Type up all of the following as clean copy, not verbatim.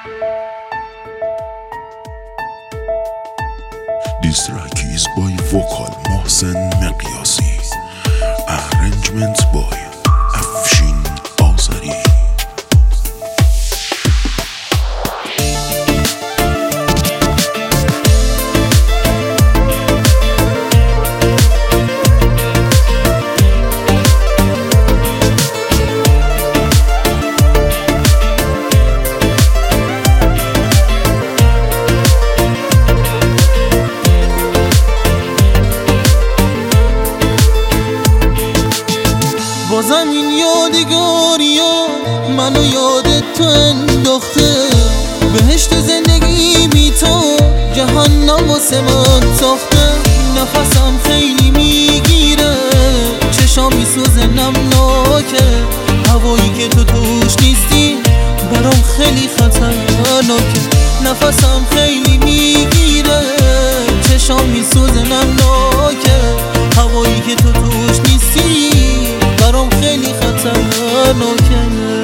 This track is by vocal محسن مقیاسی. Arrangement by افشین آذری. بازم این یادگاریا منو یادت تو انداخته. بهشت زندگی بی تو جهنم واسه من ساخته. نفسم خیلی میگیره، چشام میسوزه نمناکه. هوایی که تو توش نیستی برام خیلی خطرناکه. نفسم خیلی میگیره، چشام میسوزه نمناکه. هوایی که تو توش نیستی برام خیلی خطرناکه.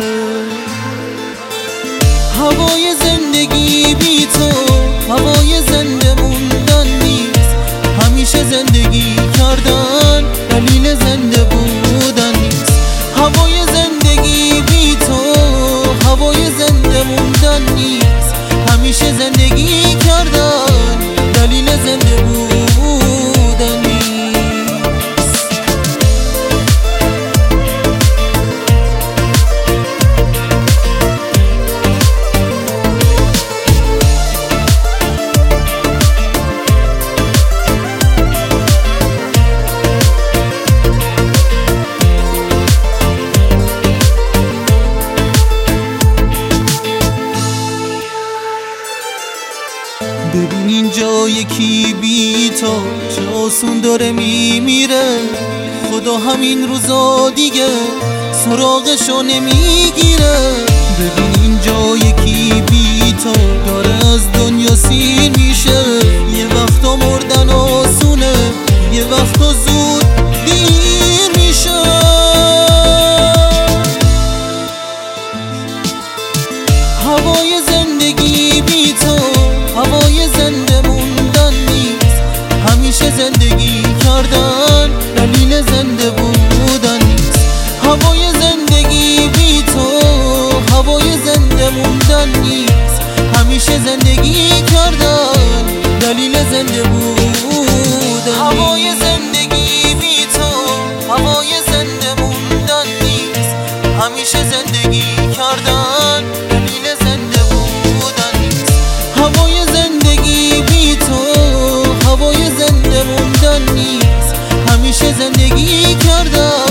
هوای زندگی بی تو هوای زنده موندن نیست. همیشه زندگی کردن دلیل زنده بودن نیست. هوای زندگی بی تو هوای زنده موندن نیست. همیشه زندگی کردن دلیل زنده بودن نیست. ببین اینجا یکی بی تو چه آسون داره میمیره. خدا همین روزا دیگه سراغشو نمیگیره. ببین اینجا یکی بی تو داره از دنیا سیر میشه. یه وقتا مردن آسونه، یه وقتا زود دیر میشه. هوای زندگی بی تو هوای زنده موندن نیست. همیشه زندگی کردن دلیل زنده بودن نیست. هوای زندگی بی تو هوای زنده موندن نیست. همیشه زندگی کردن دلیل زنده بودن. هوای زندگی بی تو هوای زنده موندن نیست. همیشه زندگی کردن دلیل زنده بودن نیست. هوای زندگی بی تو هوای زنده موندن نیست. همیشه زندگی کردن